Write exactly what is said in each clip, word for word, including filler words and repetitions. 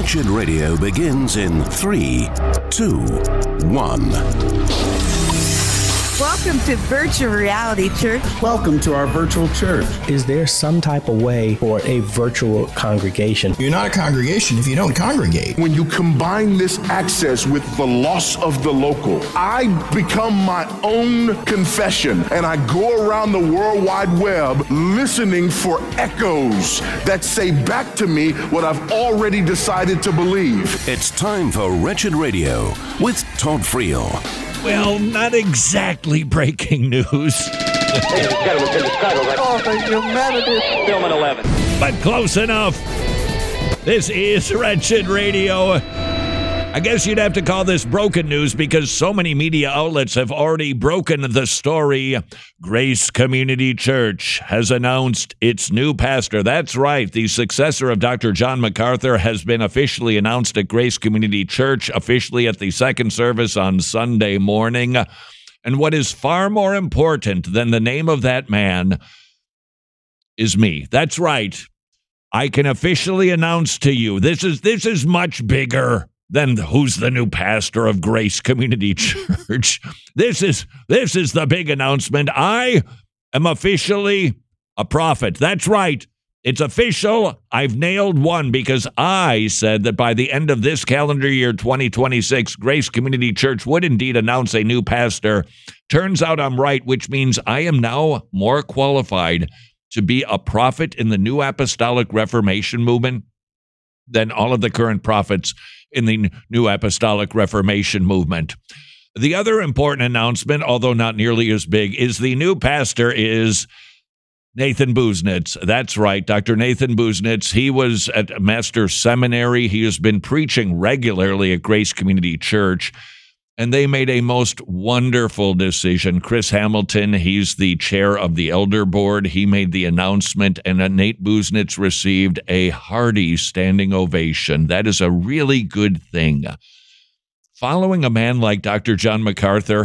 Wretched Radio begins in three, two, one. Welcome to Virtual Reality Church. Welcome to our virtual church. Is there some type of way for a virtual congregation? You're not a congregation if you don't congregate. When you combine this access with the loss of the local, I become my own confession, and I go around the World Wide Web listening for echoes that say back to me what I've already decided to believe. It's time for Wretched Radio with Todd Friel. Well, not exactly breaking news. Ladies and gentlemen, to the title. Oh, the humanity. Film at eleven. But close enough. This is Wretched Radio. I guess you'd have to call this broken news because so many media outlets have already broken the story. Grace Community Church has announced its new pastor. That's right. The successor of Doctor John MacArthur has been officially announced at Grace Community Church, officially at the second service on Sunday morning. And what is far more important than the name of that man is me. That's right. I can officially announce to you, this is this is much bigger then who's the new pastor of Grace Community Church. This is this is the big announcement. I am officially a prophet. That's right. It's official. I've nailed one because I said that by the end of this calendar year, twenty twenty-six, Grace Community Church would indeed announce a new pastor. Turns out I'm right, which means I am now more qualified to be a prophet in the New Apostolic Reformation movement than all of the current prophets in the New Apostolic Reformation movement. The other important announcement, although not nearly as big, is the new pastor is Nathan Busenitz. That's right, Doctor Nathan Busenitz. He was at Master Seminary. He has been preaching regularly at Grace Community Church, and they made a most wonderful decision. Chris Hamilton, he's the chair of the elder board. He made the announcement, and Nate Busenitz received a hearty standing ovation. That is a really good thing. Following a man like Doctor John MacArthur,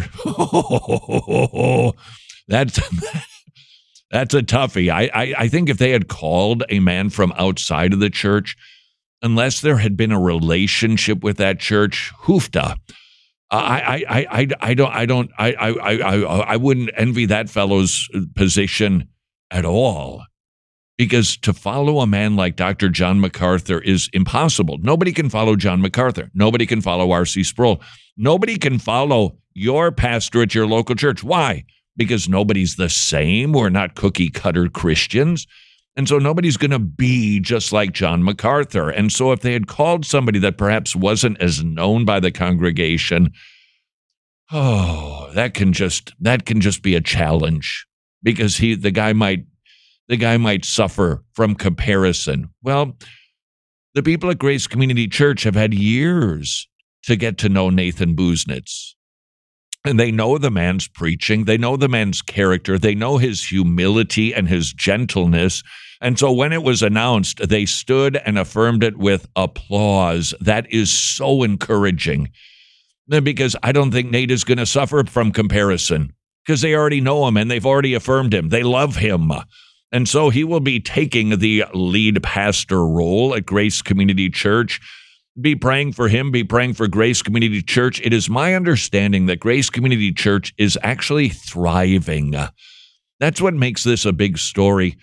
that's that's a toughie. I, I, I think if they had called a man from outside of the church, unless there had been a relationship with that church, hoofda. I, I, I, I don't, I don't, I, I, I, I wouldn't envy that fellow's position at all, because to follow a man like Doctor John MacArthur is impossible. Nobody can follow John MacArthur. Nobody can follow R C Sproul. Nobody can follow your pastor at your local church. Why? Because nobody's the same. We're not cookie cutter Christians. And so nobody's going to be just like John MacArthur. And so if they had called somebody that perhaps wasn't as known by the congregation, oh, that can just that can just be a challenge, because he the guy might the guy might suffer from comparison. Well, the people at Grace Community Church have had years to get to know Nathan Busenitz. And they know the man's preaching. They know the man's character. They know his humility and his gentleness. And so when it was announced, they stood and affirmed it with applause. That is so encouraging, because I don't think Nate is going to suffer from comparison, because they already know him and they've already affirmed him. They love him. And so he will be taking the lead pastor role at Grace Community Church. Be praying for him. Be praying for Grace Community Church. It is my understanding that Grace Community Church is actually thriving. That's what makes this a big story.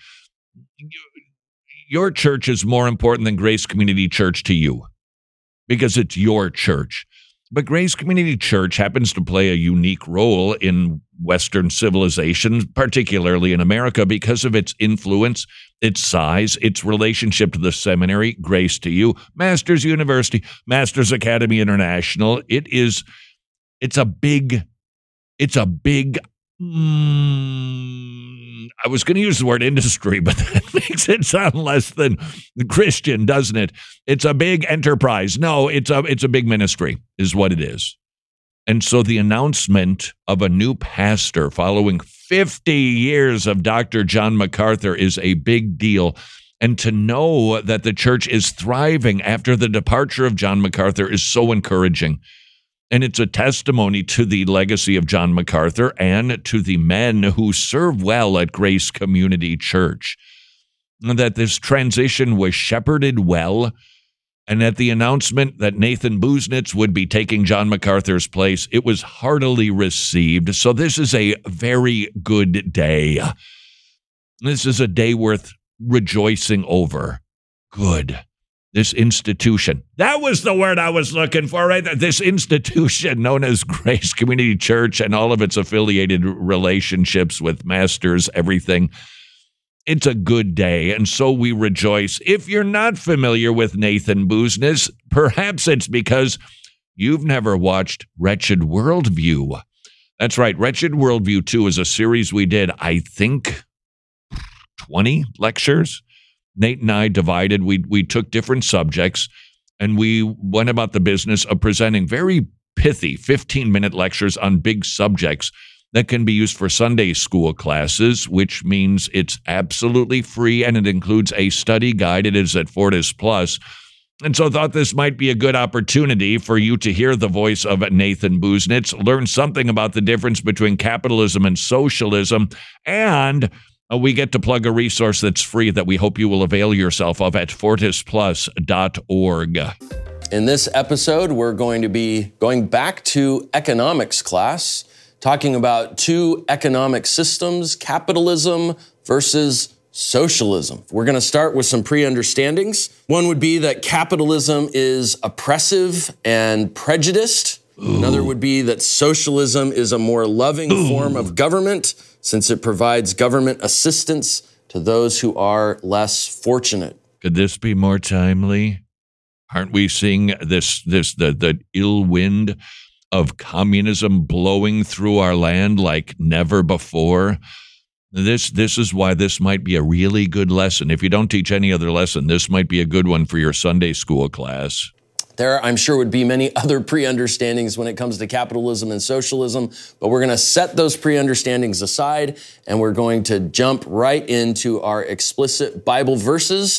Your church is more important than Grace Community Church to you, because it's your church. But Grace Community Church happens to play a unique role in Western civilization, particularly in America, because of its influence, its size, its relationship to the seminary, Grace to You, Masters University, Masters Academy International. It is, it's a big, it's a big, mm, I was going to use the word industry, but that makes it sound less than Christian, doesn't it? It's a big enterprise. No, it's a, it's a big ministry is what it is. And so the announcement of a new pastor following fifty years of Doctor John MacArthur is a big deal. And to know that the church is thriving after the departure of John MacArthur is so encouraging. And it's a testimony to the legacy of John MacArthur and to the men who serve well at Grace Community Church. That this transition was shepherded well, And at the announcement that Nathan Busenitz would be taking John MacArthur's place, it was heartily received. So this is a very good day. This is a day worth rejoicing over. Good. This institution. That was the word I was looking for, right there. This institution known as Grace Community Church and all of its affiliated relationships with masters, everything. It's a good day, and so we rejoice. If you're not familiar with Nathan Busenitz, perhaps it's because you've never watched Wretched Worldview. That's right, Wretched Worldview two is a series we did, I think, twenty lectures. Nate and I divided. We, we took different subjects, and we went about the business of presenting very pithy fifteen-minute lectures on big subjects that can be used for Sunday school classes, which means it's absolutely free, and it includes a study guide. It is at Fortis Plus. And so I thought this might be a good opportunity for you to hear the voice of Nathan Busenitz, learn something about the difference between capitalism and socialism, and uh, we get to plug a resource that's free that we hope you will avail yourself of at fortis plus dot org. In this episode, we're going to be going back to economics class, talking about two economic systems, capitalism versus socialism. We're going to start with some pre-understandings. One would be that capitalism is oppressive and prejudiced. Ooh. Another would be that socialism is a more loving Ooh. form of government, since it provides government assistance to those who are less fortunate. Could this be more timely? Aren't we seeing this, this the, the ill wind of communism blowing through our land like never before? This this is why this might be a really good lesson. If you don't teach any other lesson, this might be a good one for your Sunday school class. There, I'm sure, would be many other pre-understandings when it comes to capitalism and socialism, but we're going to set those pre-understandings aside, and we're going to jump right into our explicit Bible verses.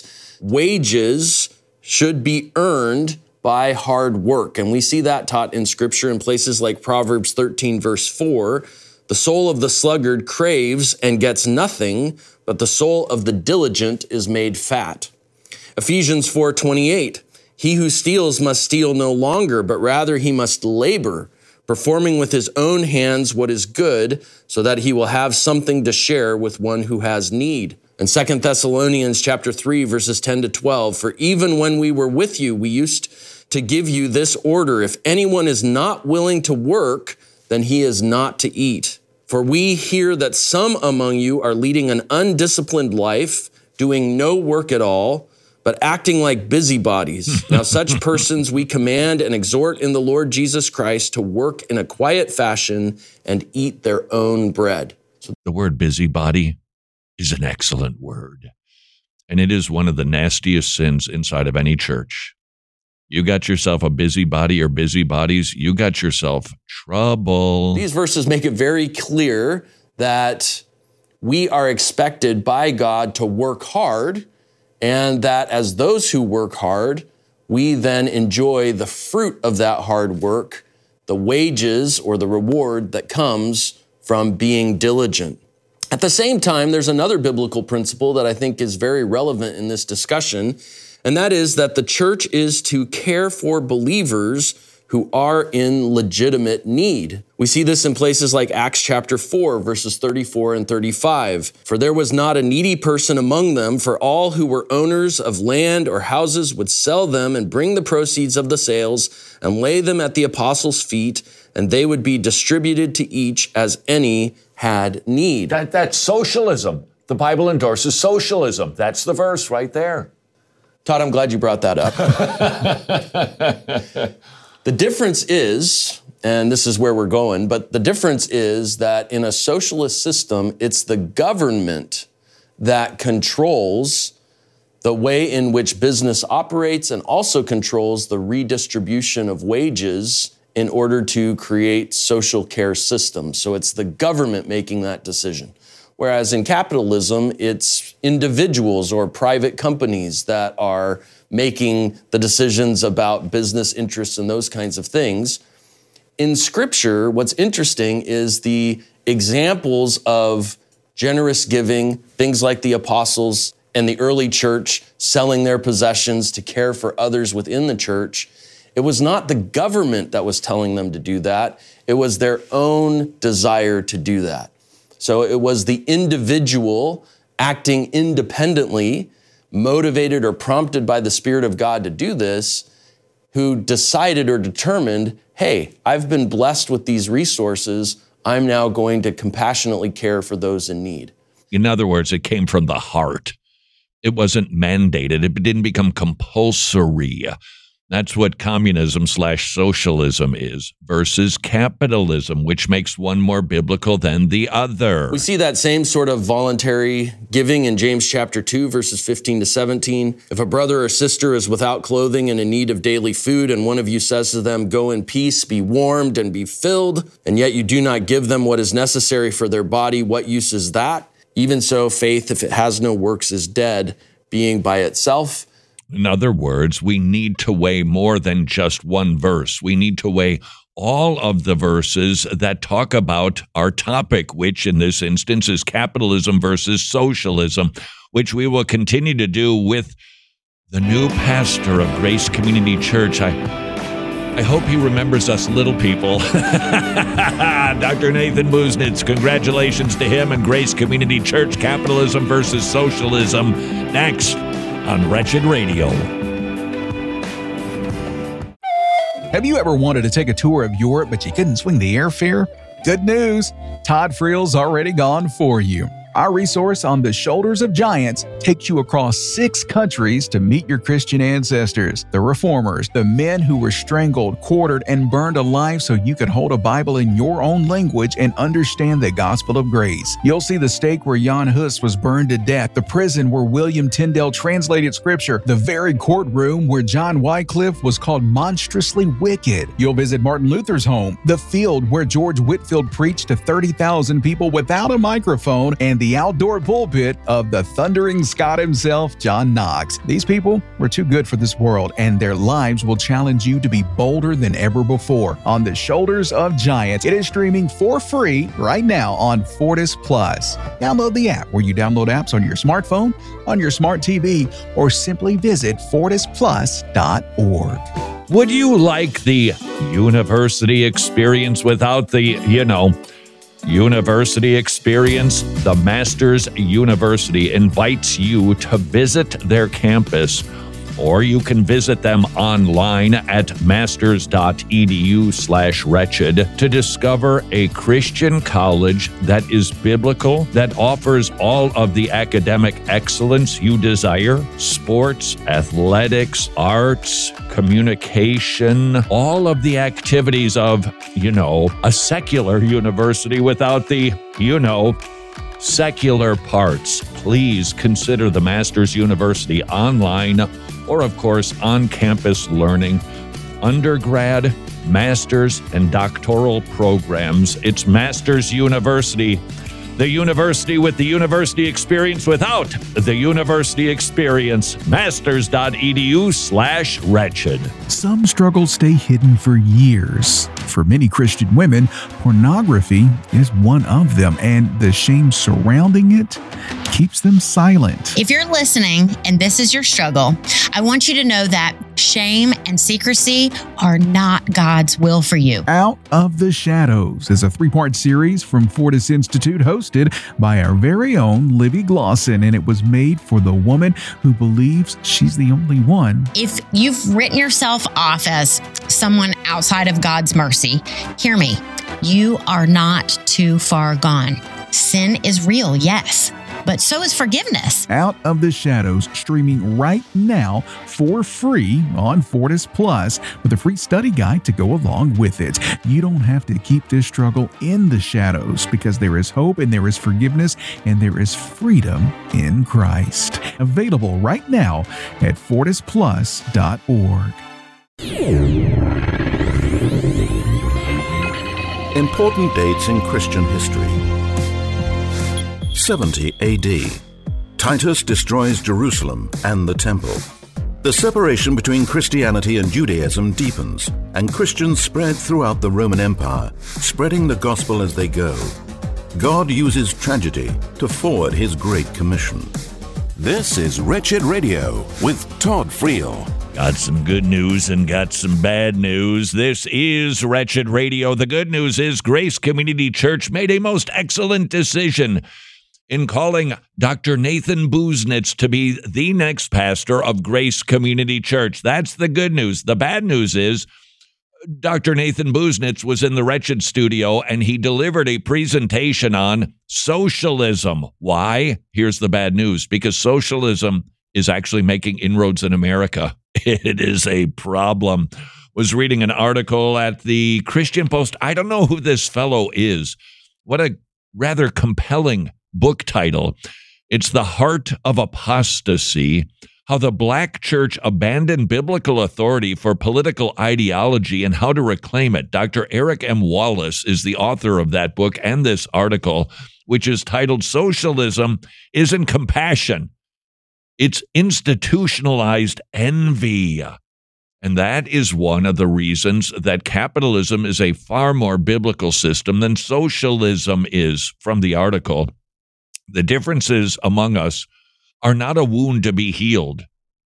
Wages should be earned by hard work. And we see that taught in Scripture in places like Proverbs thirteen, verse four. The soul of the sluggard craves and gets nothing, but the soul of the diligent is made fat. Ephesians four twenty-eight. He who steals must steal no longer, but rather he must labor, performing with his own hands what is good, so that he will have something to share with one who has need. And Second Thessalonians chapter three, verses ten to twelve. For even when we were with you, we used to give you this order: if anyone is not willing to work, then he is not to eat. For we hear that some among you are leading an undisciplined life, doing no work at all, but acting like busybodies. Now such persons we command and exhort in the Lord Jesus Christ to work in a quiet fashion and eat their own bread. So the word busybody is an excellent word, and it is one of the nastiest sins inside of any church. You got yourself a busybody or busybodies, you got yourself trouble. These verses make it very clear that we are expected by God to work hard, and that as those who work hard, we then enjoy the fruit of that hard work, the wages or the reward that comes from being diligent. At the same time, there's another biblical principle that I think is very relevant in this discussion, and that is that the church is to care for believers who are in legitimate need. We see this in places like Acts chapter four, verses thirty-four and thirty-five. For there was not a needy person among them, for all who were owners of land or houses would sell them and bring the proceeds of the sales and lay them at the apostles' feet, and they would be distributed to each as any had need. That, that's socialism. The Bible endorses socialism. That's the verse right there. Todd, I'm glad you brought that up. The difference is, and this is where we're going, but the difference is that in a socialist system, it's the government that controls the way in which business operates and also controls the redistribution of wages in order to create social care systems. So it's the government making that decision. Whereas in capitalism, it's individuals or private companies that are making the decisions about business interests and those kinds of things. In Scripture, what's interesting is the examples of generous giving, things like the apostles' and the early church selling their possessions to care for others within the church, it was not the government that was telling them to do that. It was their own desire to do that. So it was the individual acting independently, motivated or prompted by the Spirit of God to do this, who decided or determined, hey, I've been blessed with these resources. I'm now going to compassionately care for those in need. In other words, it came from the heart. It wasn't mandated. It didn't become compulsory. That's what communism slash socialism is versus capitalism, which makes one more biblical than the other. We see that same sort of voluntary giving in James chapter two, verses fifteen to seventeen. If a brother or sister is without clothing and in need of daily food, and one of you says to them, go in peace, be warmed and be filled, and yet you do not give them what is necessary for their body, what use is that? Even so, faith, if it has no works, is dead, being by itself. In other words, we need to weigh more than just one verse. We need to weigh all of the verses that talk about our topic, which in this instance is capitalism versus socialism, which we will continue to do with the new pastor of Grace Community Church. I I hope he remembers us little people. Doctor Nathan Busenitz, congratulations to him and Grace Community Church, capitalism versus socialism. Next on Wretched Radio. Have you ever wanted to take a tour of Europe, but you couldn't swing the airfare? Good news! Todd Friel's already gone for you. Our resource on the Shoulders of Giants takes you across six countries to meet your Christian ancestors, the reformers, the men who were strangled, quartered, and burned alive so you could hold a Bible in your own language and understand the gospel of grace. You'll see the stake where Jan Hus was burned to death, the prison where William Tyndale translated scripture, the very courtroom where John Wycliffe was called monstrously wicked. You'll visit Martin Luther's home, the field where George Whitefield preached to thirty thousand people without a microphone, and the the outdoor pulpit of the thundering Scot himself, John Knox. These people were too good for this world, and their lives will challenge you to be bolder than ever before. On the Shoulders of Giants, it is streaming for free right now on Fortis Plus. Download the app where you download apps on your smartphone, on your smart T V, or simply visit fortis plus dot org. Would you like the university experience without the, you know, university experience? The Masters University invites you to visit their campus, or you can visit them online at masters.edu slash wretched to discover a Christian college that is biblical, that offers all of the academic excellence you desire, sports, athletics, arts, communication, all of the activities of, you know, a secular university without the, you know, secular parts. Please consider the Masters University online or, of course, on-campus learning, undergrad, master's, and doctoral programs. It's Masters University, the university with the university experience without the university experience. Masters.edu slash wretched. Some struggles stay hidden for years. For many Christian women, pornography is one of them, and the shame surrounding it keeps them silent. If you're listening and this is your struggle, I want you to know that shame and secrecy are not God's will for you. Out of the Shadows is a three-part series from Fortis Institute hosted by our very own Libby Glosson, and it was made for the woman who believes she's the only one. If you've written yourself off as someone outside of God's mercy, hear me. You are not too far gone. Sin is real, yes, but so is forgiveness. Out of the Shadows, streaming right now for free on Fortis Plus with a free study guide to go along with it. You don't have to keep this struggle in the shadows because there is hope and there is forgiveness and there is freedom in Christ. Available right now at fortis plus dot org. Important dates in Christian history. seventy A D. Titus destroys Jerusalem and the temple. The separation between Christianity and Judaism deepens, and Christians spread throughout the Roman Empire, spreading the gospel as they go. God uses tragedy to forward his Great Commission. This is Wretched Radio with Todd Friel. Got some good news and got some bad news. This is Wretched Radio. The good news is Grace Community Church made a most excellent decision in calling Doctor Nathan Busenitz to be the next pastor of Grace Community Church. That's the good news. The bad news is Doctor Nathan Busenitz was in the Wretched studio and he delivered a presentation on socialism. Why? Here's the bad news. Because socialism is actually making inroads in America. It is a problem. Was reading an article at the Christian Post. I don't know who this fellow is. What a rather compelling book title. It's The Heart of Apostasy, How the Black Church Abandoned Biblical Authority for Political Ideology and How to Reclaim It. Doctor Eric M. Wallace is the author of that book and this article, which is titled Socialism Isn't Compassion. It's Institutionalized Envy. And that is one of the reasons that capitalism is a far more biblical system than socialism is, from the article. The differences among us are not a wound to be healed.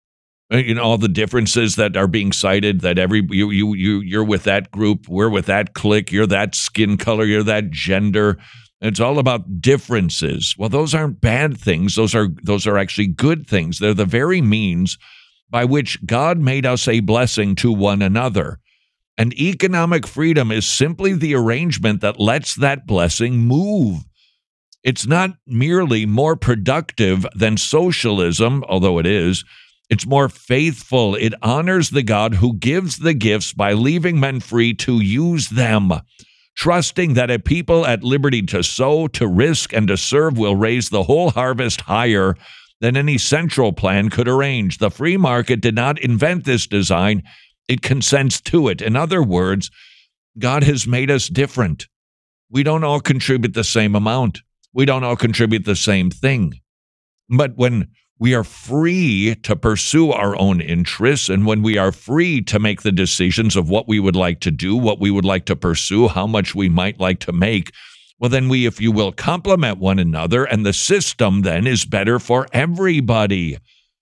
You know, all the differences that are being cited, that every you you you you're with that group, we're with that clique, you're that skin color, you're that gender. It's all about differences. Well, those aren't bad things. Those are those are actually good things. They're the very means by which God made us a blessing to one another. And economic freedom is simply the arrangement that lets that blessing move. It's not merely more productive than socialism, although it is. It's more faithful. It honors the God who gives the gifts by leaving men free to use them, trusting that a people at liberty to sow, to risk, and to serve will raise the whole harvest higher than any central plan could arrange. The free market did not invent this design. It consents to it. In other words, God has made us different. We don't all contribute the same amount. We don't all contribute the same thing. But when we are free to pursue our own interests, and when we are free to make the decisions of what we would like to do, what we would like to pursue, how much we might like to make, well, then we, if you will, complement one another, and the system then is better for everybody.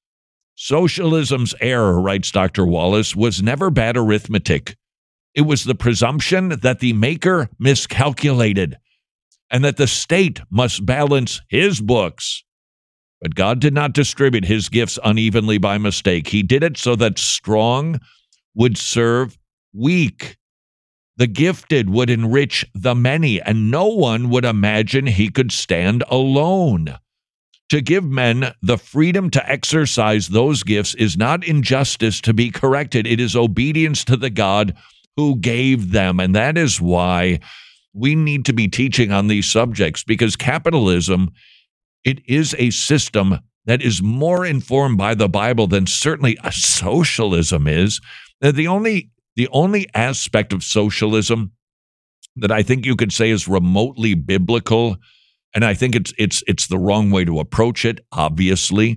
Socialism's error, writes Doctor Wallace, was never bad arithmetic. It was the presumption that the maker miscalculated, and that the state must balance his books. But God did not distribute his gifts unevenly by mistake. He did it so that strong would serve weak. The gifted would enrich the many, and no one would imagine he could stand alone. To give men the freedom to exercise those gifts is not injustice to be corrected. It is obedience to the God who gave them, and that is why we need to be teaching on these subjects, because capitalism, it is a system that is more informed by the Bible than certainly a socialism is. The only, the only aspect of socialism that I think you could say is remotely biblical, and I think it's it's it's the wrong way to approach it, obviously,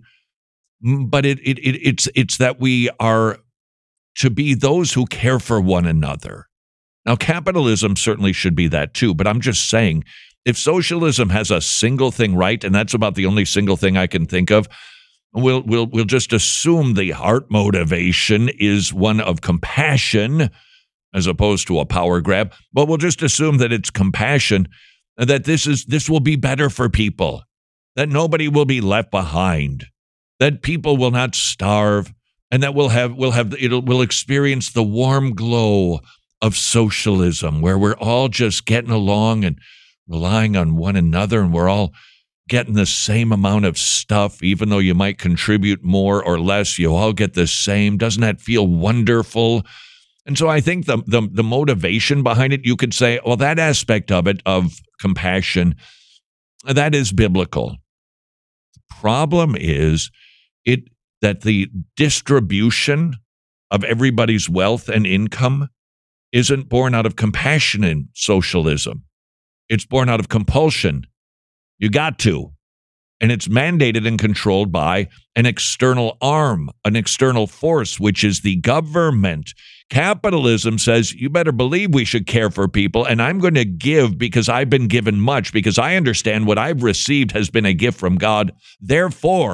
but it it, it it's it's that we are to be those who care for one another. Now, capitalism certainly should be that too, but I'm just saying, if socialism has a single thing right, and that's about the only single thing I can think of, we'll we'll we'll just assume the heart motivation is one of compassion as opposed to a power grab, but we'll just assume that it's compassion, that this is this will be better for people, that nobody will be left behind, that people will not starve, and that we'll have we'll have it'll we'll experience the warm glow of socialism, where we're all just getting along and relying on one another, and we're all getting the same amount of stuff, even though you might contribute more or less, you all get the same. Doesn't that feel wonderful? And so I think the, the, the motivation behind it, you could say, well, that aspect of it, of compassion, that is biblical. The problem is it that the distribution of everybody's wealth and income isn't born out of compassion in socialism. It's born out of compulsion. You got to. And it's mandated and controlled by an external arm, an external force, which is the government. Capitalism says, you better believe we should care for people, and I'm going to give because I've been given much, because I understand what I've received has been a gift from God. Therefore,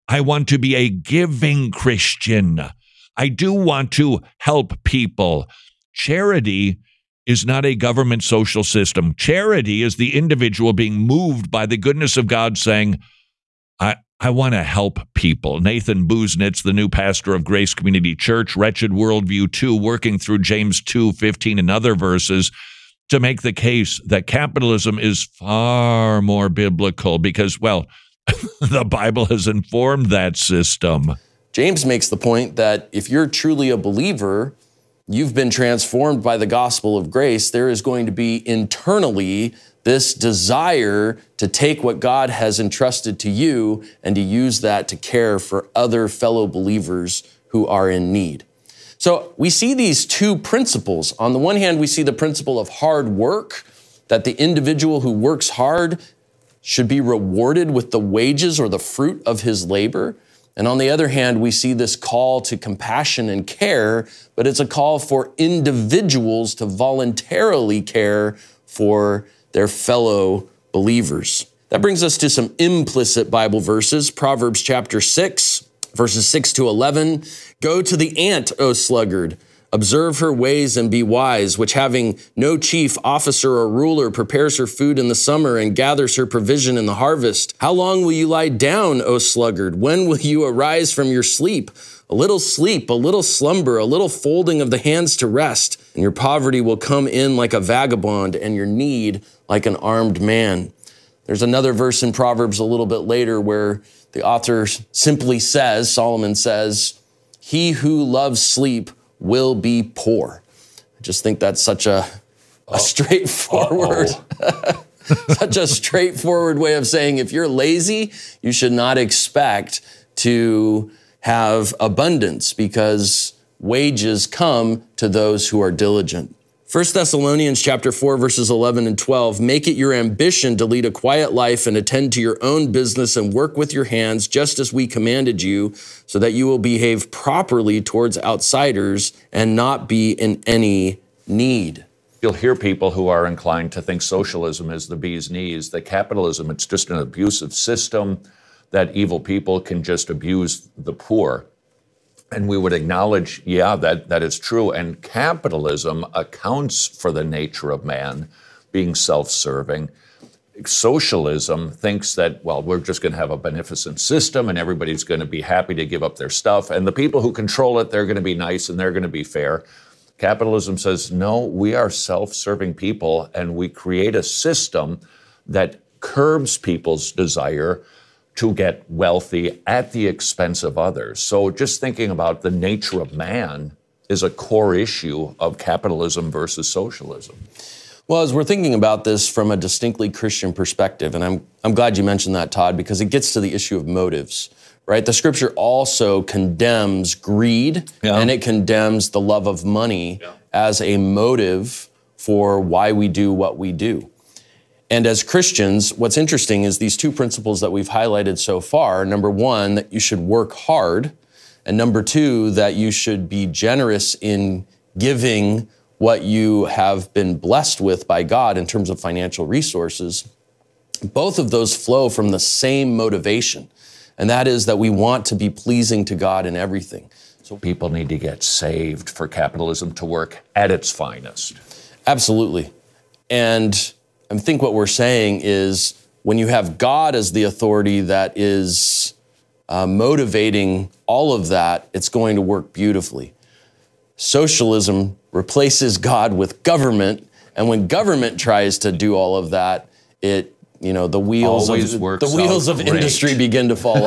I want to be a giving Christian. I do want to help people. Charity is not a government social system. Charity is the individual being moved by the goodness of God saying, I, I want to help people. Nathan Busenitz, the new pastor of Grace Community Church, Wretched Worldview two, working through James two fifteen and other verses to make the case that capitalism is far more biblical because, well, the Bible has informed that system. James makes the point that if you're truly a believer, you've been transformed by the gospel of grace, there is going to be internally this desire to take what God has entrusted to you and to use that to care for other fellow believers who are in need. So we see these two principles. On the one hand, we see the principle of hard work, that the individual who works hard should be rewarded with the wages or the fruit of his labor. And on the other hand, we see this call to compassion and care, but it's a call for individuals to voluntarily care for their fellow believers. That brings us to some implicit Bible verses. Proverbs chapter six, verses six to eleven. Go to the ant, O sluggard. Observe her ways and be wise, which having no chief officer or ruler prepares her food in the summer and gathers her provision in the harvest. How long will you lie down, O sluggard? When will you arise from your sleep? A little sleep, a little slumber, a little folding of the hands to rest, and your poverty will come in like a vagabond and your need like an armed man. There's another verse in Proverbs a little bit later where the author simply says, Solomon says, he who loves sleep will be poor. I just think that's such a, a straightforward, such a straightforward way of saying if you're lazy, you should not expect to have abundance because wages come to those who are diligent. First Thessalonians chapter four, verses eleven and twelve, make it your ambition to lead a quiet life and attend to your own business and work with your hands, just as we commanded you, so that you will behave properly towards outsiders and not be in any need. You'll hear people who are inclined to think socialism is the bee's knees, that capitalism, it's just an abusive system, that evil people can just abuse the poor. And we would acknowledge, yeah, that, that is true. And capitalism accounts for the nature of man being self-serving. Socialism thinks that, well, we're just going to have a beneficent system and everybody's going to be happy to give up their stuff. And the people who control it, they're going to be nice and they're going to be fair. Capitalism says, no, we are self-serving people and we create a system that curbs people's desire to get wealthy at the expense of others. So just thinking about the nature of man is a core issue of capitalism versus socialism. Well, as we're thinking about this from a distinctly Christian perspective, and I'm I'm glad you mentioned that, Todd, because it gets to the issue of motives, right? The scripture also condemns greed, yeah. and it condemns the love of money yeah. as a motive for why we do what we do. And as Christians, what's interesting is these two principles that we've highlighted so far. Number one, that you should work hard. And number two, that you should be generous in giving what you have been blessed with by God in terms of financial resources. Both of those flow from the same motivation. And that is that we want to be pleasing to God in everything. So people need to get saved for capitalism to work at its finest. Absolutely. And I think what we're saying is when you have God as the authority that is uh, motivating all of that, it's going to work beautifully. Socialism replaces God with government, and when government tries to do all of that, it, you know, the wheels Always of works the wheels out of great. industry begin to fall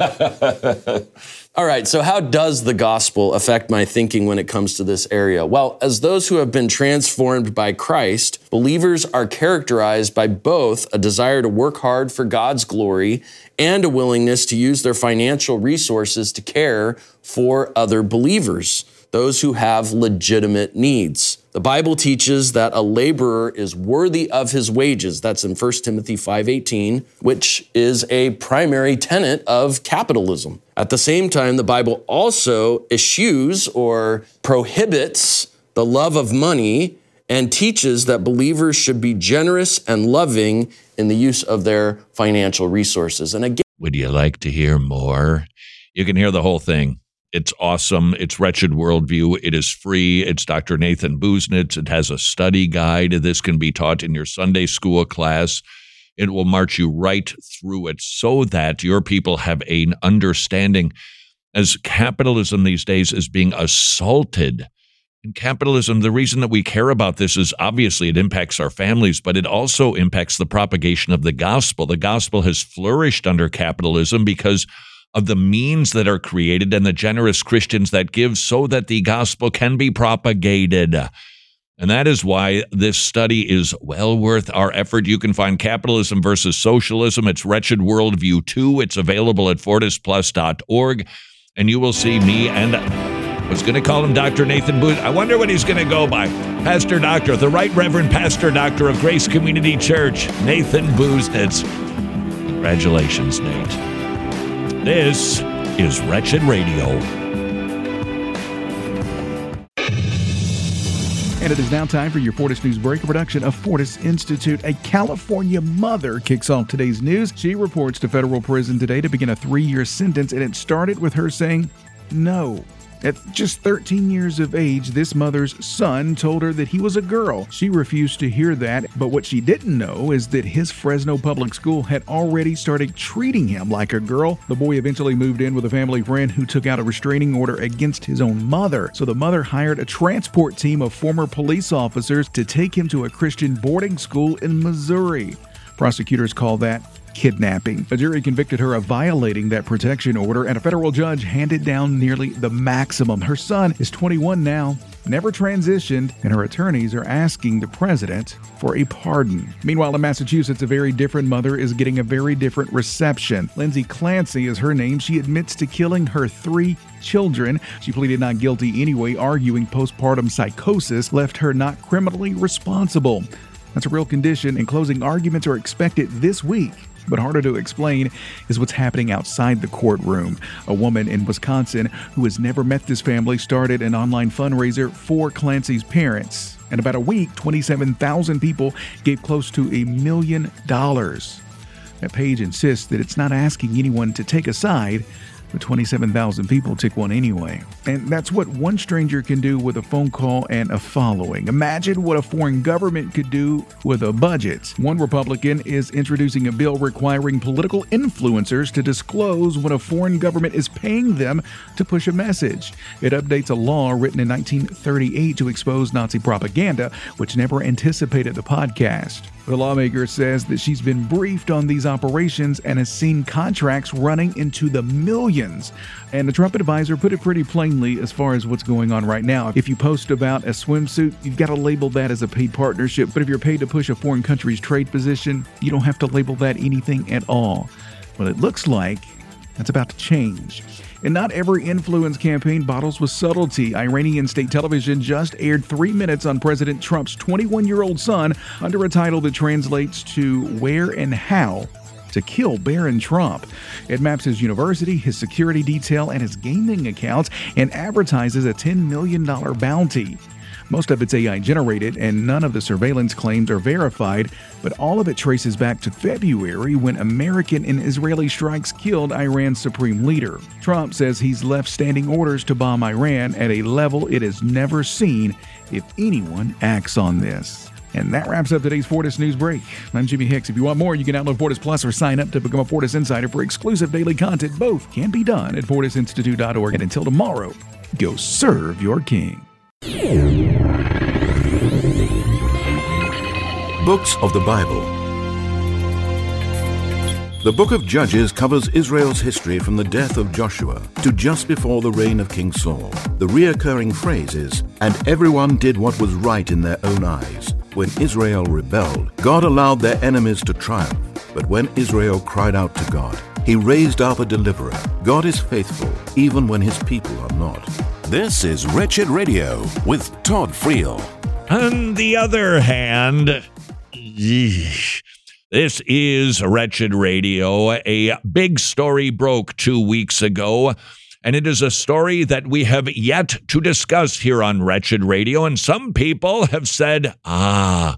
off. All right, so how does the gospel affect my thinking when it comes to this area? Well, as those who have been transformed by Christ, believers are characterized by both a desire to work hard for God's glory and a willingness to use their financial resources to care for other believers, those who have legitimate needs. The Bible teaches that a laborer is worthy of his wages. That's in First Timothy five eighteen, which is a primary tenet of capitalism. At the same time, the Bible also eschews or prohibits the love of money and teaches that believers should be generous and loving in the use of their financial resources. And again, Would you like to hear more? You can hear the whole thing. It's awesome. It's Wretched Worldview. It is free. It's Doctor Nathan Busenitz. It has a study guide. This can be taught in your Sunday school class. It will march you right through it so that your people have an understanding. As capitalism these days is being assaulted. In capitalism, the reason that we care about this is obviously it impacts our families, but it also impacts the propagation of the gospel. The gospel has flourished under capitalism because of the means that are created and the generous Christians that give so that the gospel can be propagated. And that is why this study is well worth our effort. You can find Capitalism versus Socialism. It's Wretched Worldview two. It's available at fortis plus dot org. And you will see me and I was going to call him Doctor Nathan Booth. I wonder what he's going to go by. Pastor Doctor, the Right Reverend Pastor Doctor of Grace Community Church, Nathan Busenitz. Congratulations, Nate. This is Wretched Radio. And it is now time for your Fortis News Break, a production of Fortis Institute. A California mother kicks off today's news. She reports to federal prison today to begin a three-year sentence, and it started with her saying no. At just thirteen years of age, this mother's son told her that he was a girl. She refused to hear that, but what she didn't know is that his Fresno public school had already started treating him like a girl. The boy eventually moved in with a family friend who took out a restraining order against his own mother. So the mother hired a transport team of former police officers to take him to a Christian boarding school in Missouri. Prosecutors call that kidnapping. A jury convicted her of violating that protection order, and a federal judge handed down nearly the maximum. Her son is twenty-one now, never transitioned, and her attorneys are asking the president for a pardon. Meanwhile, in Massachusetts, a very different mother is getting a very different reception. Lindsay Clancy is her name. She admits to killing her three children. She pleaded not guilty anyway, arguing postpartum psychosis left her not criminally responsible. That's a real condition, and closing arguments are expected this week. But harder to explain is what's happening outside the courtroom. A woman in Wisconsin who has never met this family started an online fundraiser for Clancy's parents. In about a week, twenty-seven thousand people gave close to a million dollars. That page insists that it's not asking anyone to take a side, but twenty-seven thousand people took one anyway. And that's what one stranger can do with a phone call and a following. Imagine what a foreign government could do with a budget. One Republican is introducing a bill requiring political influencers to disclose when a foreign government is paying them to push a message. It updates a law written in nineteen thirty-eight to expose Nazi propaganda, which never anticipated the podcast. The lawmaker says that she's been briefed on these operations and has seen contracts running into the millions. And the Trump advisor put it pretty plainly as far as what's going on right now. If you post about a swimsuit, you've got to label that as a paid partnership. But if you're paid to push a foreign country's trade position, you don't have to label that anything at all. Well, it looks like that's about to change. And not every influence campaign bottles with subtlety. Iranian state television just aired three minutes on President Trump's twenty-one-year-old son under a title that translates to Where and How to Kill Barron Trump. It maps his university, his security detail, and his gaming accounts, and advertises a ten million dollars bounty. Most of it's A I generated, and none of the surveillance claims are verified, but all of it traces back to February when American and Israeli strikes killed Iran's supreme leader. Trump says he's left standing orders to bomb Iran at a level it has never seen if anyone acts on this. And that wraps up today's Fortis News Break. I'm Jimmy Hicks. If you want more, you can download Fortis Plus or sign up to become a Fortis Insider for exclusive daily content. Both can be done at fortis institute dot org. And until tomorrow, go serve your king. Books of the Bible. The book of Judges covers Israel's history from the death of Joshua to just before the reign of King Saul. The reoccurring phrase is, "And everyone did what was right in their own eyes." When Israel rebelled, God allowed their enemies to triumph. But when Israel cried out to God, He raised up a deliverer. God is faithful, even when His people are not. This is Wretched Radio with Todd Friel. On the other hand, yeesh, this is Wretched Radio. A big story broke two weeks ago, and it is a story that we have yet to discuss here on Wretched Radio. And some people have said, ah,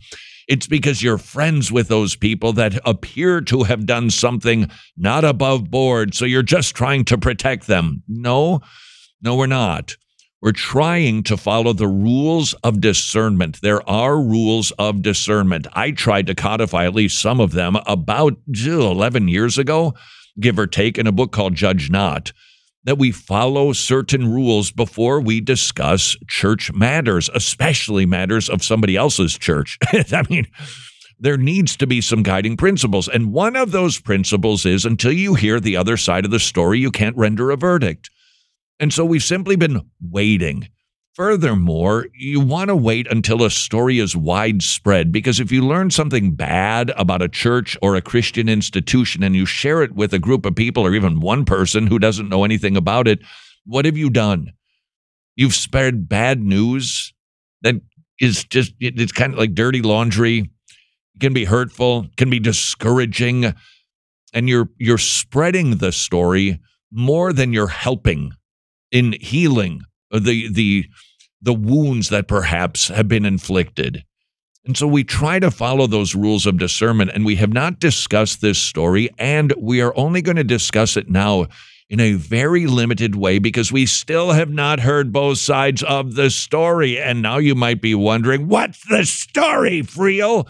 It's because you're friends with those people that appear to have done something not above board, so you're just trying to protect them. No, no, we're not. We're trying to follow the rules of discernment. There are rules of discernment. I tried to codify at least some of them about eleven years ago, give or take, in a book called Judge Not, that we follow certain rules before we discuss church matters, especially matters of somebody else's church. I mean, there needs to be some guiding principles. And one of those principles is until you hear the other side of the story, you can't render a verdict. And so we've simply been waiting. Furthermore, you want to wait until a story is widespread, because if you learn something bad about a church or a Christian institution and you share it with a group of people or even one person who doesn't know anything about it, what have you done? You've spread bad news that is just, it's kind of like dirty laundry. It can be hurtful, can be discouraging, and you're you're spreading the story more than you're helping in healing the the the wounds that perhaps have been inflicted. And so we try to follow those rules of discernment, and we have not discussed this story, and we are only going to discuss it now in a very limited way because we still have not heard both sides of the story. And now you might be wondering, what's the story, Friel?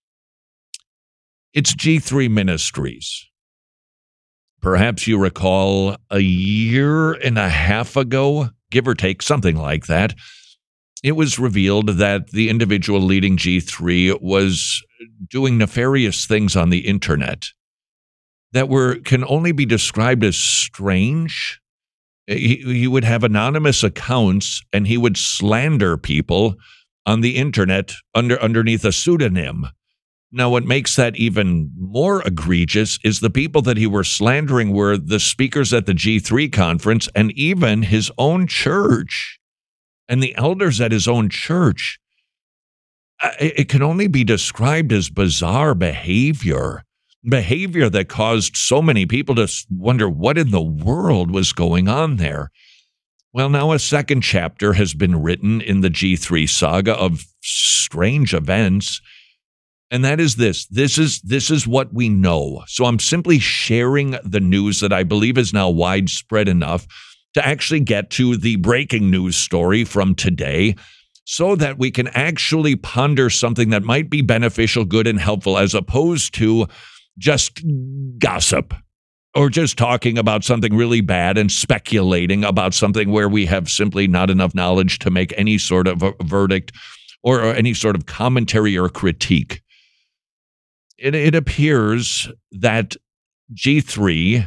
It's G three Ministries. Perhaps you recall a year and a half ago, give or take, something like that, it was revealed that the individual leading G three was doing nefarious things on the internet that were can only be described as strange. He, he would have anonymous accounts and he would slander people on the internet under underneath a pseudonym. Now, what makes that even more egregious is the people that he were slandering were the speakers at the G three conference and even his own church and the elders at his own church. It can only be described as bizarre behavior, behavior that caused so many people to wonder what in the world was going on there. Well, now a second chapter has been written in the G three saga of strange events. And that is this. This is this is what we know. So I'm simply sharing the news that I believe is now widespread enough to actually get to the breaking news story from today so that we can actually ponder something that might be beneficial, good, and helpful as opposed to just gossip or just talking about something really bad and speculating about something where we have simply not enough knowledge to make any sort of a verdict or any sort of commentary or critique. It, it appears that G three,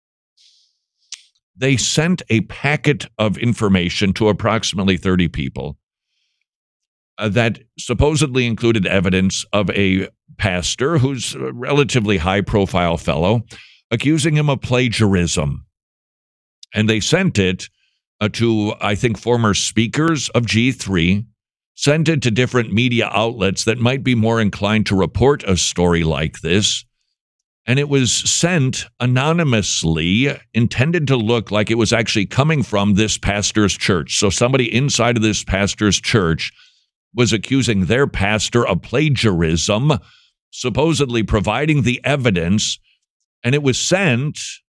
they sent a packet of information to approximately thirty people uh, that supposedly included evidence of a pastor who's a relatively high-profile fellow, accusing him of plagiarism. And they sent it uh, to, I think, former speakers of G three, sent it to different media outlets that might be more inclined to report a story like this. And it was sent anonymously, intended to look like it was actually coming from this pastor's church. So somebody inside of this pastor's church was accusing their pastor of plagiarism, supposedly providing the evidence, and it was sent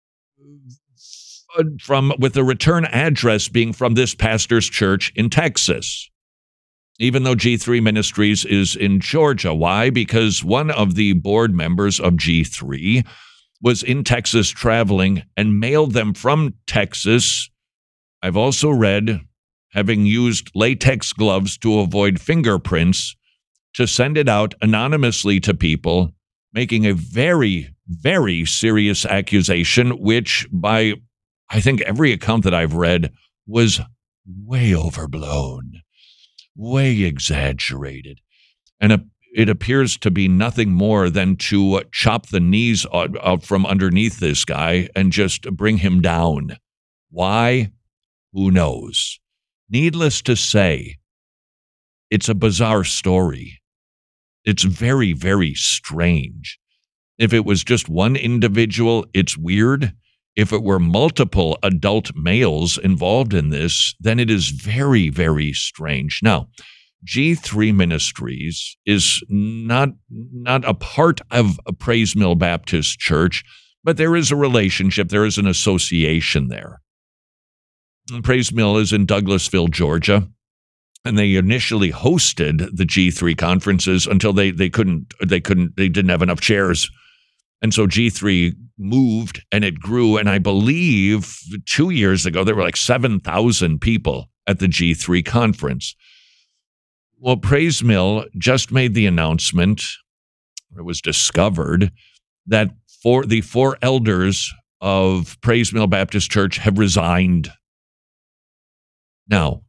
from with the return address being from this pastor's church in Texas, even though G three Ministries is in Georgia. Why? Because one of the board members of G three was in Texas traveling and mailed them from Texas. I've also read, having used latex gloves to avoid fingerprints, to send it out anonymously to people, making a very, very serious accusation, which by, I think, every account that I've read was way overblown, way exaggerated. And it appears to be nothing more than to chop the knees out from underneath this guy and just bring him down. Why? Who knows? Needless to say, it's a bizarre story. It's very, very strange. If it was just one individual, it's weird. If it were multiple adult males involved in this, then it is very, very strange. Now, G three Ministries is not, not a part of a Praise Mill Baptist Church, but there is a relationship. There is an association there. And Praise Mill is in Douglasville, Georgia, and they initially hosted the G three conferences until they they couldn't they couldn't they didn't have enough chairs, and so G three moved and it grew. And I believe two years ago there were like seven thousand people at the G three conference. Well, Praise Mill just made the announcement. It was discovered that four the four elders of Praise Mill Baptist Church have resigned. Now,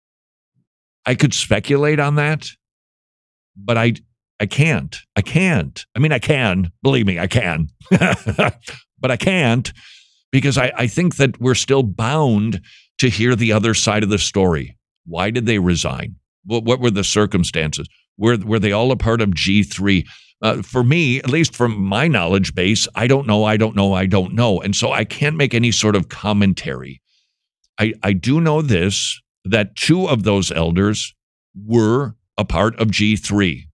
I could speculate on that, but I I can't. I can't. I mean, I can. Believe me, I can. But I can't because I, I think that we're still bound to hear the other side of the story. Why did they resign? What, what were the circumstances? Were, were they all a part of G three? Uh, for me, at least from my knowledge base, I don't know, I don't know, I don't know. And so I can't make any sort of commentary. I, I do know this, that two of those elders were a part of G three.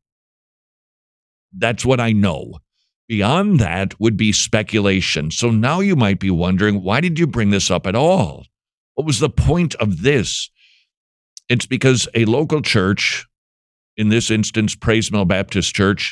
That's what I know. Beyond that would be speculation. So now you might be wondering, why did you bring this up at all? What was the point of this? It's because a local church, in this instance, Praise Mill Baptist Church,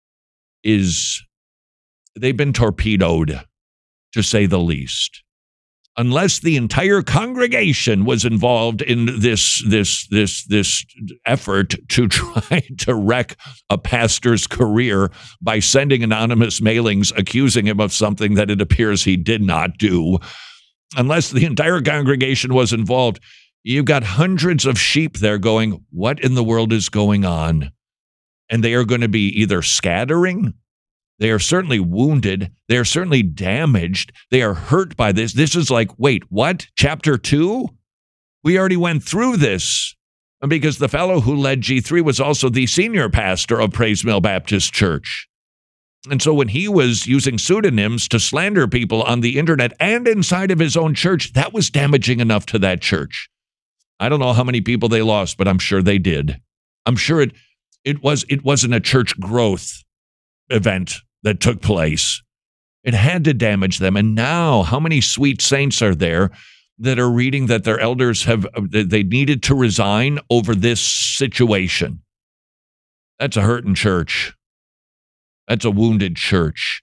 is, they've been torpedoed, to say the least. Unless the entire congregation was involved in this this this this effort to try to wreck a pastor's career by sending anonymous mailings accusing him of something that it appears he did not do, unless the entire congregation was involved, you've got hundreds of sheep there going, what in the world is going on? And they are going to be either scattering, they are certainly wounded. They are certainly damaged. They are hurt by this. This is like, wait, what? Chapter two? We already went through this. Because the fellow who led G three was also the senior pastor of Praise Mill Baptist Church. And so when he was using pseudonyms to slander people on the internet and inside of his own church, that was damaging enough to that church. I don't know how many people they lost, but I'm sure they did. I'm sure it it was it wasn't a church growth event that took place. It had to damage them. And now, how many sweet saints are there that are reading that their elders have, they needed to resign over this situation? That's a hurting church. That's a wounded church.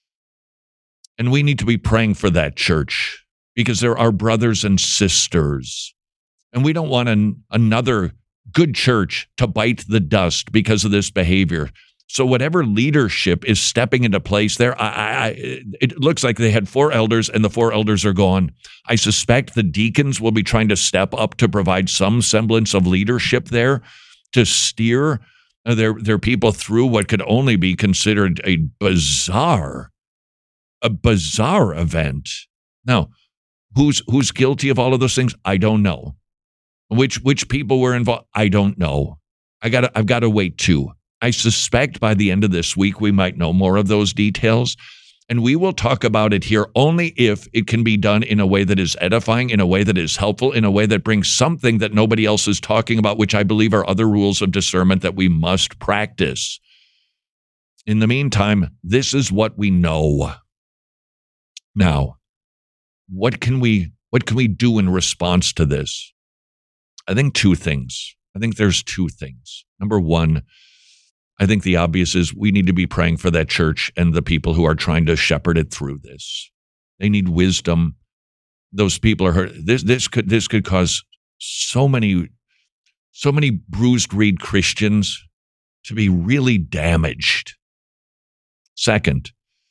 And we need to be praying for that church because they're our brothers and sisters. And we don't want an, another good church to bite the dust because of this behavior. So whatever leadership is stepping into place there, I, I, it looks like they had four elders and the four elders are gone. I suspect the deacons will be trying to step up to provide some semblance of leadership there to steer their, their people through what could only be considered a bizarre, a bizarre event. Now, who's who's guilty of all of those things? I don't know. Which which people were involved? I don't know. I got I've got to wait too. I suspect by the end of this week, we might know more of those details, and we will talk about it here only if it can be done in a way that is edifying, in a way that is helpful, in a way that brings something that nobody else is talking about, which I believe are other rules of discernment that we must practice. In the meantime, this is what we know. Now, what can we, what can we do in response to this? I think two things. I think there's two things. Number one, I think the obvious is we need to be praying for that church and the people who are trying to shepherd it through this. They need wisdom. Those people are hurt. This this could this could cause so many so many bruised reed Christians to be really damaged. Second,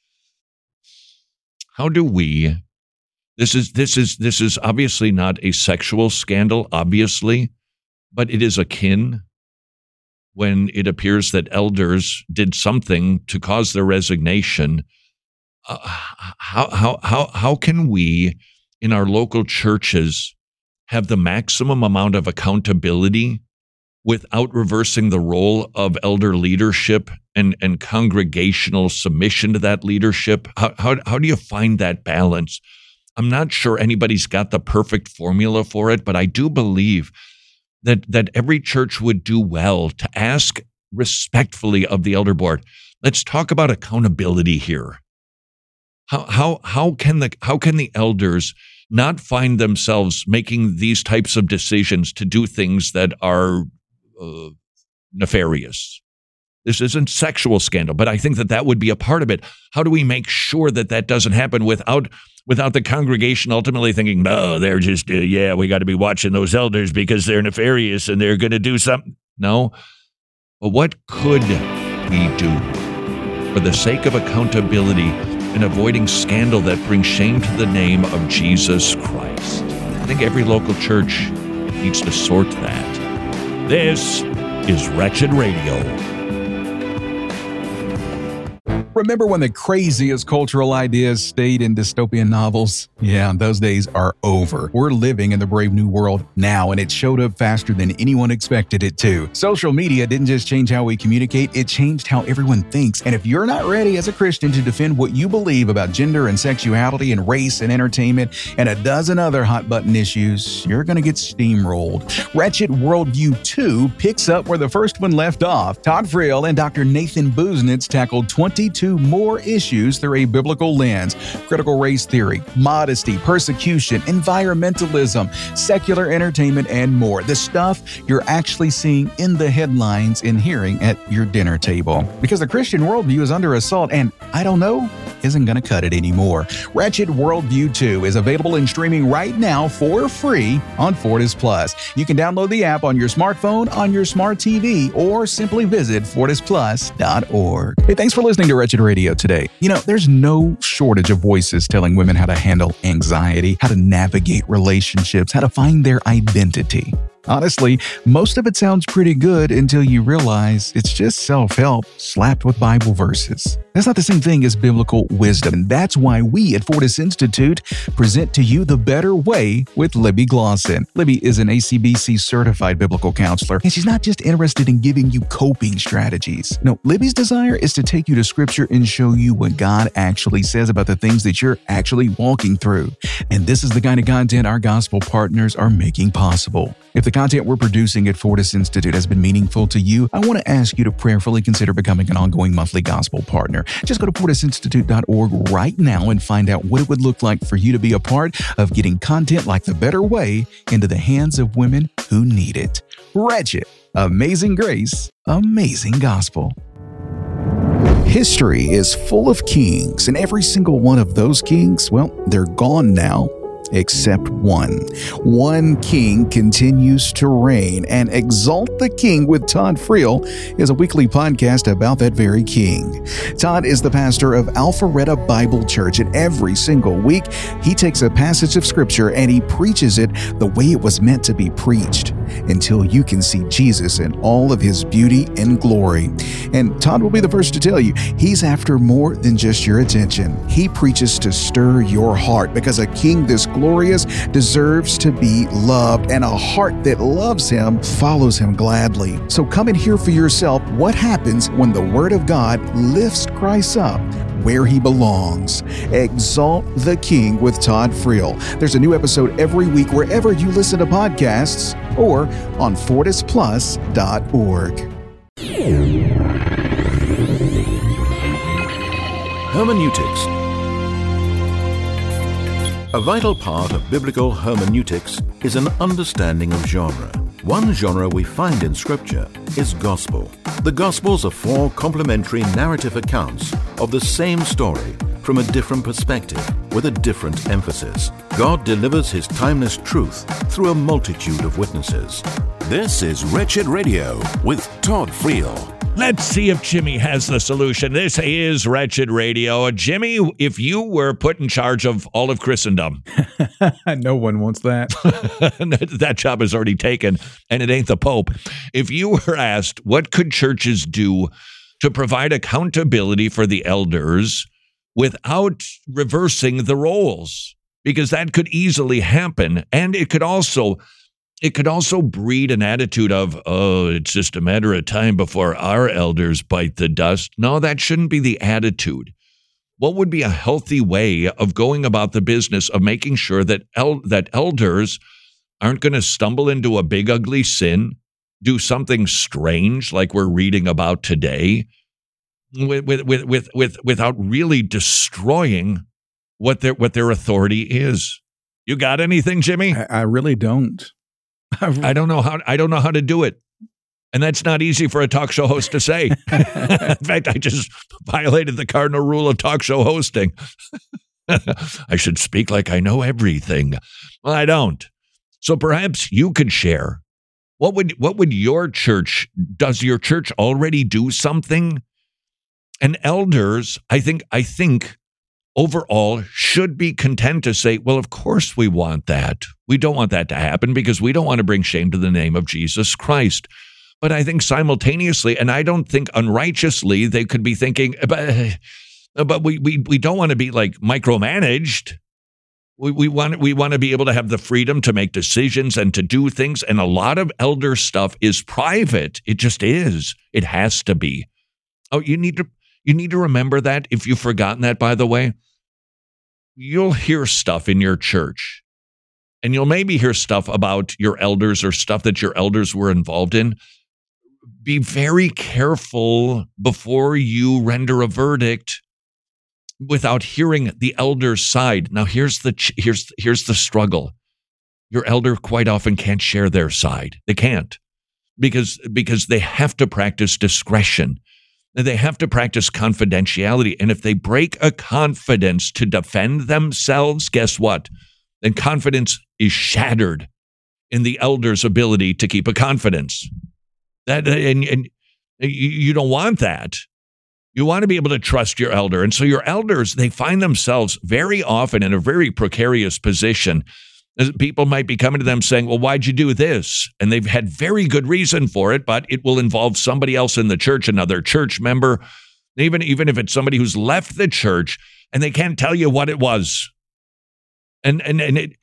how do we? This is this is this is obviously not a sexual scandal, obviously, but it is akin when it appears that elders did something to cause their resignation. Uh, how how how how can we in our local churches have the maximum amount of accountability without reversing the role of elder leadership and, and congregational submission to that leadership? How, how how do you find that balance? I'm not sure anybody's got the perfect formula for it, but I do believe that that every church would do well to ask respectfully of the elder board. Let's talk about accountability here. How how how can the how can the elders not find themselves making these types of decisions to do things that are uh, nefarious? This isn't sexual scandal, but I think that that would be a part of it. How do we make sure that that doesn't happen without without the congregation ultimately thinking, no, they're just, uh, yeah, we got to be watching those elders because they're nefarious and they're going to do something? No. But what could we do for the sake of accountability and avoiding scandal that brings shame to the name of Jesus Christ? I think every local church needs to sort that. This is Wretched Radio. Remember when the craziest cultural ideas stayed in dystopian novels? Yeah, those days are over. We're living in the brave new world now, and it showed up faster than anyone expected it to. Social media didn't just change how we communicate, it changed how everyone thinks. And if you're not ready as a Christian to defend what you believe about gender and sexuality and race and entertainment and a dozen other hot button issues, you're going to get steamrolled. Wretched Worldview two picks up where the first one left off. Todd Friel and Doctor Nathan Busenitz tackled twenty-two more issues through a biblical lens: critical race theory, modesty, persecution, environmentalism, secular entertainment, and more. The stuff you're actually seeing in the headlines and hearing at your dinner table. Because the Christian worldview is under assault, and I don't know, isn't going to cut it anymore. Wretched Worldview two is available and streaming right now for free on Fortis Plus. You can download the app on your smartphone, on your smart T V, or simply visit fortis plus dot org. Hey, thanks for listening to Wretched Radio today. You know, there's no shortage of voices telling women how to handle anxiety, how to navigate relationships, how to find their identity. Honestly, most of it sounds pretty good until you realize it's just self-help slapped with Bible verses. That's not the same thing as biblical wisdom, and that's why we at Fortis Institute present to you The Better Way with Libby Glosson. Libby is an A C B C certified biblical counselor, and she's not just interested in giving you coping strategies. No, Libby's desire is to take you to Scripture and show you what God actually says about the things that you're actually walking through. And this is the kind of content our gospel partners are making possible. If the content we're producing at Fortis Institute has been meaningful to you, I want to ask you to prayerfully consider becoming an ongoing monthly gospel partner. Just go to fortis institute dot org right now and find out what it would look like for you to be a part of getting content like The Better Way into the hands of women who need it. Wretched, amazing grace, amazing gospel. History is full of kings, and every single one of those kings, well, they're gone now. Except one. One king continues to reign, and Exalt the King with Todd Friel is a weekly podcast about that very king. Todd is the pastor of Alpharetta Bible Church, and every single week he takes a passage of scripture and he preaches it the way it was meant to be preached, until you can see Jesus in all of his beauty and glory. And Todd will be the first to tell you, he's after more than just your attention. He preaches to stir your heart, because a king this glorious deserves to be loved, and a heart that loves him follows him gladly. So come and hear for yourself what happens when the Word of God lifts Christ up where he belongs. Exalt the King with Todd Friel. There's a new episode every week wherever you listen to podcasts or on fortis plus dot org. Hermeneutics. A vital part of biblical hermeneutics is an understanding of genre. One genre we find in Scripture is gospel. The Gospels are four complementary narrative accounts of the same story from a different perspective with a different emphasis. God delivers his timeless truth through a multitude of witnesses. This is Wretched Radio with Todd Friel. Let's see if Jimmy has the solution. This is Wretched Radio. Jimmy, if you were put in charge of all of Christendom. No one wants that. That job is already taken, and it ain't the Pope. If you were asked, what could churches do to provide accountability for the elders without reversing the roles? Because that could easily happen, and it could also... It could also breed an attitude of, oh, it's just a matter of time before our elders bite the dust. No, that shouldn't be the attitude. What would be a healthy way of going about the business of making sure that el- that elders aren't going to stumble into a big, ugly sin, do something strange like we're reading about today, with, with, with, with, with without really destroying what their, what their authority is. You got anything, Jimmy? I, I really don't. I don't know how, I don't know how to do it. And that's not easy for a talk show host to say. In fact, I just violated the cardinal rule of talk show hosting. I should speak like I know everything. Well, I don't. So perhaps you could share. What would what would your church, does your church already do something? And elders, I think, I think overall should be content to say, well, of course we want that. We don't want that to happen because we don't want to bring shame to the name of Jesus Christ. But I think simultaneously, and I don't think unrighteously, they could be thinking, but, but we, we we don't want to be like micromanaged. We we want we want to be able to have the freedom to make decisions and to do things. And a lot of elder stuff is private. It just is. It has to be. Oh, you need to you need to remember that. If you've forgotten that, by the way, you'll hear stuff in your church, and you'll maybe hear stuff about your elders or stuff that your elders were involved in. Be very careful before you render a verdict without hearing the elder's side. Now, here's the here's here's the struggle. Your elder quite often can't share their side. They can't because because they have to practice discretion. They have to practice confidentiality. And if they break a confidence to defend themselves, guess what? Then confidence is shattered in the elder's ability to keep a confidence. That and, and you don't want that. You want to be able to trust your elder. And so your elders, they find themselves very often in a very precarious position. People might be coming to them saying, well, why'd you do this? And they've had very good reason for it, but it will involve somebody else in the church, another church member, even, even if it's somebody who's left the church, and they can't tell you what it was. And and and it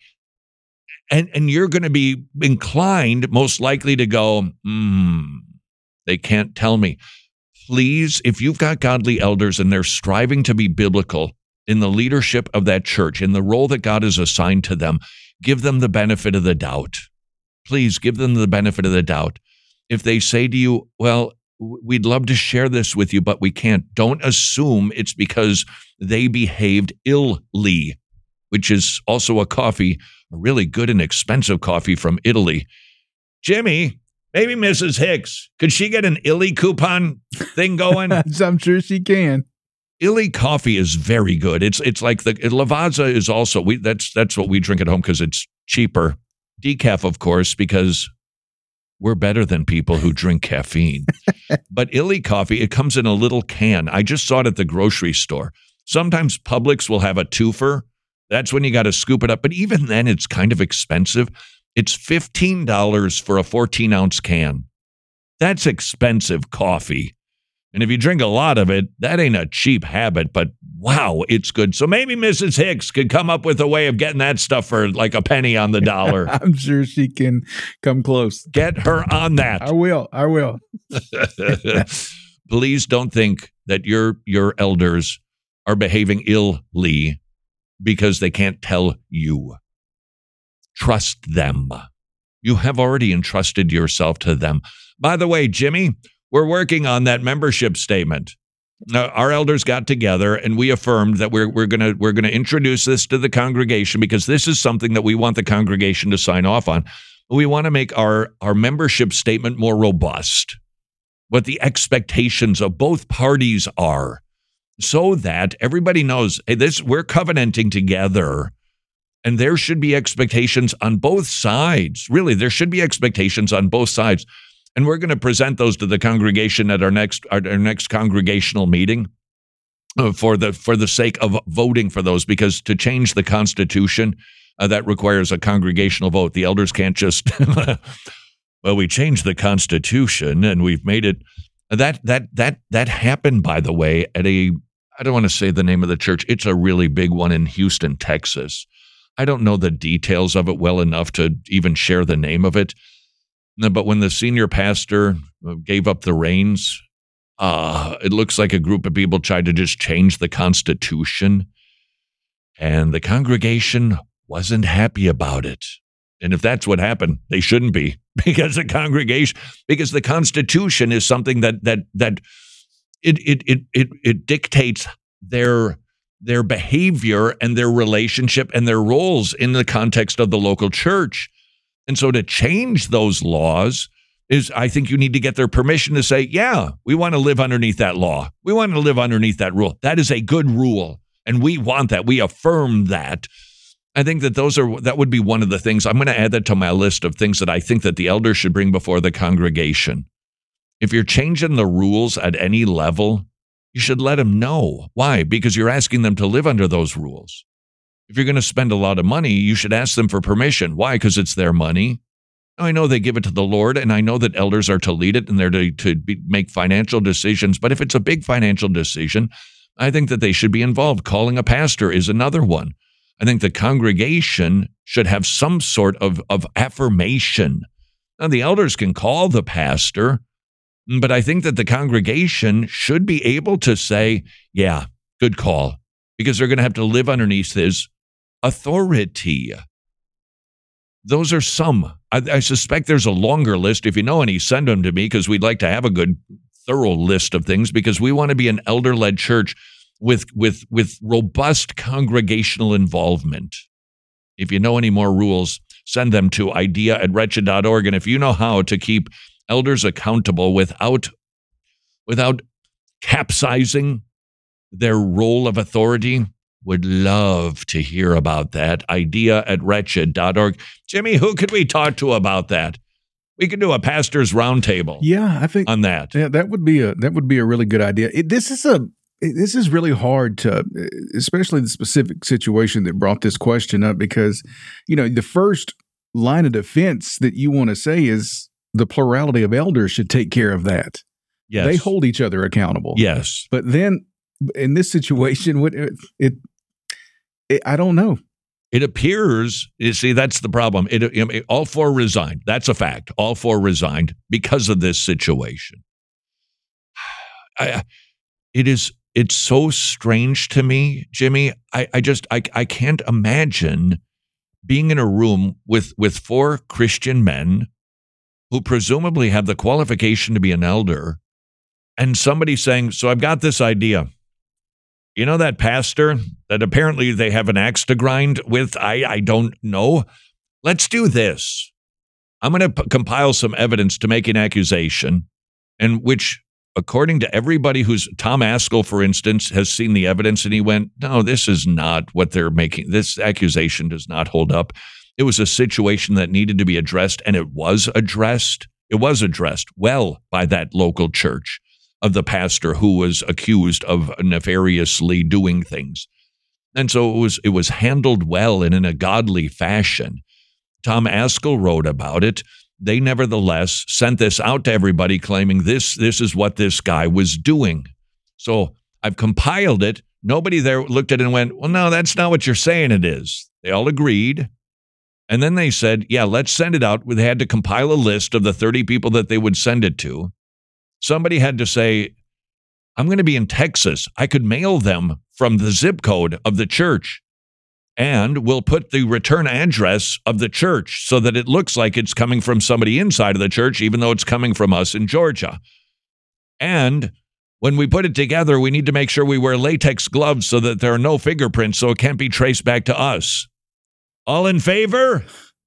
And and you're going to be inclined, most likely, to go, hmm, they can't tell me. Please, if you've got godly elders and they're striving to be biblical in the leadership of that church, in the role that God has assigned to them, give them the benefit of the doubt. Please give them the benefit of the doubt. If they say to you, well, we'd love to share this with you, but we can't, don't assume it's because they behaved illy, which is also a coffee, a really good and expensive coffee from Italy. Jimmy, maybe Missus Hicks, could she get an Illy coupon thing going? I'm sure she can. Illy coffee is very good. It's it's like the Lavazza is also, we that's that's what we drink at home because it's cheaper. Decaf, of course, because we're better than people who drink caffeine. But Illy coffee, it comes in a little can. I just saw it at the grocery store. Sometimes Publix will have a twofer. That's when you got to scoop it up. But even then, it's kind of expensive. It's fifteen dollars for a fourteen-ounce can. That's expensive coffee. And if you drink a lot of it, that ain't a cheap habit, but wow, it's good. So maybe Missus Hicks could come up with a way of getting that stuff for like a penny on the dollar. I'm sure she can come close. Get her on that. I will. I will. Please don't think that your your elders are behaving illy because they can't tell you. Trust them. You have already entrusted yourself to them. By the way, Jimmy, we're working on that membership statement. Now, our elders got together and we affirmed that we're we're gonna we're gonna introduce this to the congregation because this is something that we want the congregation to sign off on. We want to make our, our membership statement more robust, what the expectations of both parties are, so that everybody knows, hey, this we're covenanting together. And there should be expectations on both sides. Really, there should be expectations on both sides. And we're going to present those to the congregation at our next our, our next congregational meeting uh, for the for the sake of voting for those, because to change the Constitution, uh, that requires a congregational vote. The elders can't just, well, we changed the Constitution and we've made it. That that that that happened, by the way, at a, I don't want to say the name of the church. It's a really big one in Houston, Texas. I don't know the details of it well enough to even share the name of it. But when the senior pastor gave up the reins, uh, it looks like a group of people tried to just change the Constitution. And the congregation wasn't happy about it. And if that's what happened, they shouldn't be, because the congregation, because the Constitution is something that that that it it it it, it dictates their their behavior and their relationship and their roles in the context of the local church. And so to change those laws is, I think you need to get their permission to say, yeah, we want to live underneath that law. We want to live underneath that rule. That is a good rule. And we want that. We affirm that. I think that those are, that would be one of the things. I'm going to add that to my list of things that I think that the elders should bring before the congregation. If you're changing the rules at any level, you should let them know. Why? Because you're asking them to live under those rules. If you're going to spend a lot of money, you should ask them for permission. Why? Because it's their money. I know they give it to the Lord, and I know that elders are to lead it and they're to, to be, make financial decisions. But if it's a big financial decision, I think that they should be involved. Calling a pastor is another one. I think the congregation should have some sort of, of affirmation. Now, the elders can call the pastor, but I think that the congregation should be able to say, yeah, good call, because they're going to have to live underneath his authority. Those are some. I, I suspect there's a longer list. If you know any, send them to me, because we'd like to have a good, thorough list of things, because we want to be an elder-led church with with with robust congregational involvement. If you know any more rules, send them to idea at wretched dot org. And if you know how to keep elders accountable without without capsizing their role of authority, would love to hear about that. idea at wretched dot org. Jimmy, who could we talk to about that? We could do a pastor's roundtable. Yeah, I think on that. Yeah, that would be a that would be a really good idea. It, this is a this is really hard to, especially the specific situation that brought this question up, because, you know, the first line of defense that you want to say is the plurality of elders should take care of that. Yes. They hold each other accountable. Yes. But then in this situation, what it, it, it I don't know. It appears, you see, that's the problem. It, it, all four resigned. That's a fact. All four resigned because of this situation. I, it is, it's so strange to me, Jimmy. I, I just, I, I can't imagine being in a room with, with four Christian men who presumably have the qualification to be an elder, and somebody saying, so I've got this idea. You know that pastor that apparently they have an axe to grind with? I, I don't know. Let's do this. I'm going to p- compile some evidence to make an accusation, and which, according to everybody who's, Tom Askell, for instance, has seen the evidence, and he went, no, this is not what they're making. This accusation does not hold up. It was a situation that needed to be addressed, and it was addressed. It was addressed well by that local church of the pastor who was accused of nefariously doing things. And so it was it was handled well and in a godly fashion. Tom Askell wrote about it. They nevertheless sent this out to everybody claiming this, this is what this guy was doing. So I've compiled it. Nobody there looked at it and went, well, no, that's not what you're saying it is. They all agreed. And then they said, yeah, let's send it out. They had to compile a list of the thirty people that they would send it to. Somebody had to say, I'm going to be in Texas. I could mail them from the zip code of the church, and we'll put the return address of the church so that it looks like it's coming from somebody inside of the church, even though it's coming from us in Georgia. And when we put it together, we need to make sure we wear latex gloves so that there are no fingerprints, so it can't be traced back to us. All in favor?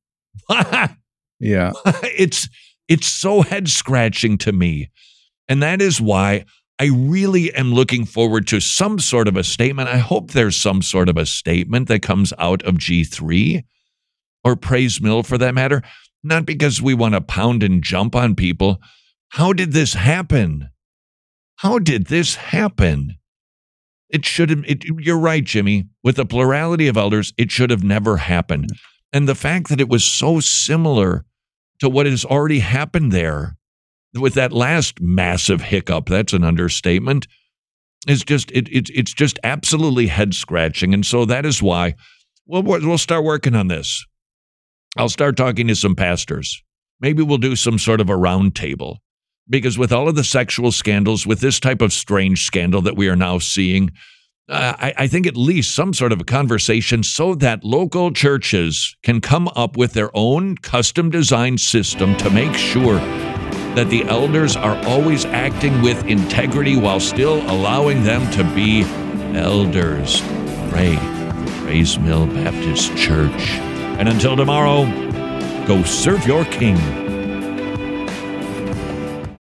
Yeah. It's it's so head-scratching to me. And that is why I really am looking forward to some sort of a statement. I hope there's some sort of a statement that comes out of G three or Praise Mill for that matter, not because we want to pound and jump on people. How did this happen? How did this happen? It should have, it, you're right, Jimmy. With the plurality of elders, it should have never happened. And the fact that it was so similar to what has already happened there with that last massive hiccup, that's an understatement, is just, it, it, it's just absolutely head-scratching. And so that is why we'll, we'll start working on this. I'll start talking to some pastors. Maybe we'll do some sort of a round table. Because with all of the sexual scandals, with this type of strange scandal that we are now seeing, uh, I, I think at least some sort of a conversation so that local churches can come up with their own custom designed system to make sure that the elders are always acting with integrity while still allowing them to be elders. Pray for Praise Mill Baptist Church. And until tomorrow, go serve your King.